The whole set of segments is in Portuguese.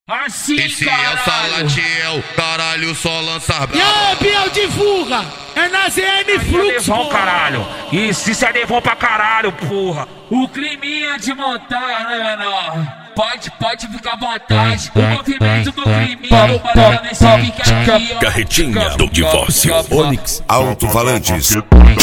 Assim, esse é o Salatiel, caralho, só lança brava. E aí, Biel, divulga! É na ZN Fluxo, Devon, caralho. Isso é Devon pra caralho, porra. O climinha de montar, né, menor? Pode ficar à vontade. O movimento do climinha, o barulho nesse pique aqui, ó. Carretinha do divórcio. Onix Alto-Falantes.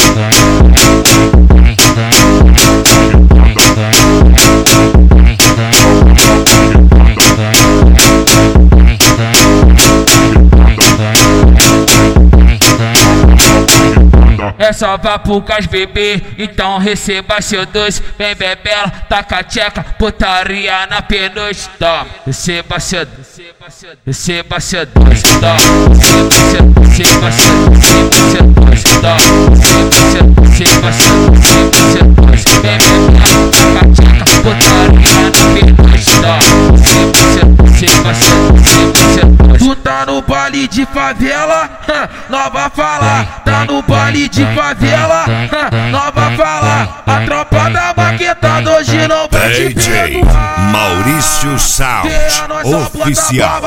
É só vá pro gás, bebê, então receba seu doce. Vem bebela, taca a tcheca, putaria na penugem. Toma, receba seu doce, receba seu doce. Toma, receba seu doce. Toma, receba seu doce. Vem bebela, taca a tcheca, putaria na penugem. Toma, receba seu doce. Tu tá no baile de favela, nova fala. Tá no baile de favela, nova fala. A tropa da maqueta hoje não vai te DJ Maurício Sound Oficial.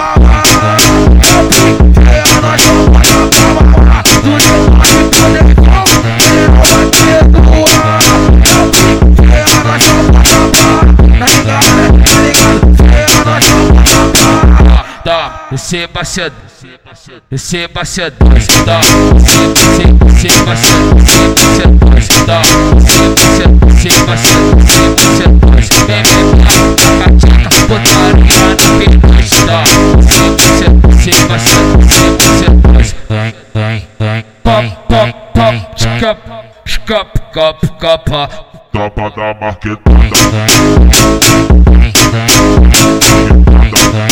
Receba seu doce, receba seu doce, receba seu doce, receba seu doce, vem bebê, taca a tcheca, putaria na penugem, receba seu doce, pop, escapa, Tropa da marquetada.